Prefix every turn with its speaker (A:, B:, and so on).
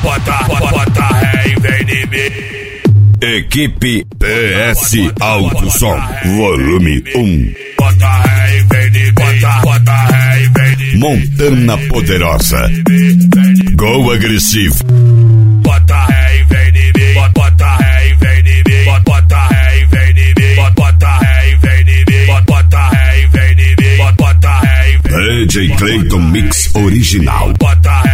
A: bota ré e vem em mim.
B: Equipe PS Alto Som, volume 1.
A: Bota ré e vem em mim. Bota ré e vem em mim.
B: Montana Poderosa. Go agressivo.
A: Bota ré e vem em mim. Bota ré e vem em mim. Bota ré e vem em mim. Bota ré e vem em mim. Bota ré e vem em mim. Bota ré e vem em mim.
B: DJ Clayton Mix original.
A: Bota